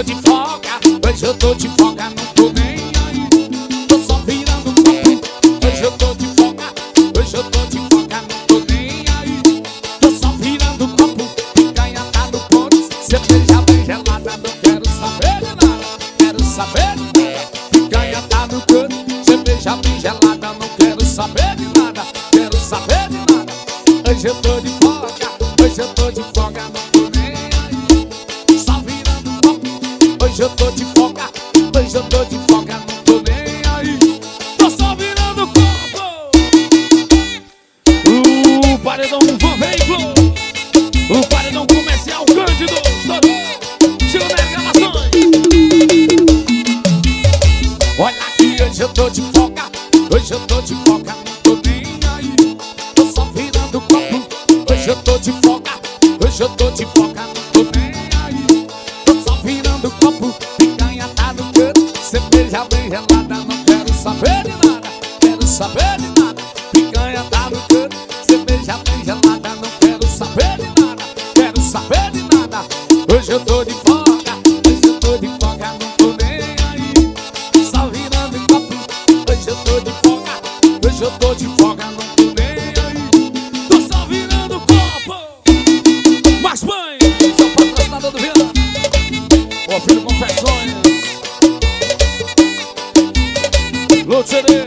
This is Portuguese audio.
tô de folga, hoje eu tô de folga, não tô nem aí. Tô só virando copo. Hoje eu tô de folga, hoje eu tô de folga, não tô nem aí. Tô só virando copo, picanha tá no ponto. Cerveja bem gelada, não quero saber de nada. Quero saber de nada. Picanha tá no canto, cerveja bem gelada, não quero saber de nada. Quero saber de nada. Hoje eu tô de folga, hoje eu tô de folga, não tô nem aí. Só virando copo. Hoje eu tô de folga, hoje eu tô de folga, não tô nem aí. Tô só virando copo. O paredão Van Veículo, o paredão comercial Cândido, chegou nas gravações. Olha aqui, hoje eu tô de folga, hoje eu tô de folga, não tô nem aí. Tô só virando copo. Hoje eu tô de folga, hoje eu tô de folga, não tô nem aí. Tô só virando copo, picanha tá no canto. Cerveja bem gelada, não quero saber de nada. Quero saber de nada. Picanha tá no canto, cerveja bem gelada, não quero saber de nada. Quero saber de nada. Hoje eu tô de folga, hoje eu tô de folga, não tô nem aí. Só virando copo. Hoje eu tô de folga, hoje eu tô de folga, não tô nem aí. Tô só virando copo. Mais bem, seu patrocinador do Vila, o filho Confecções, Loteria.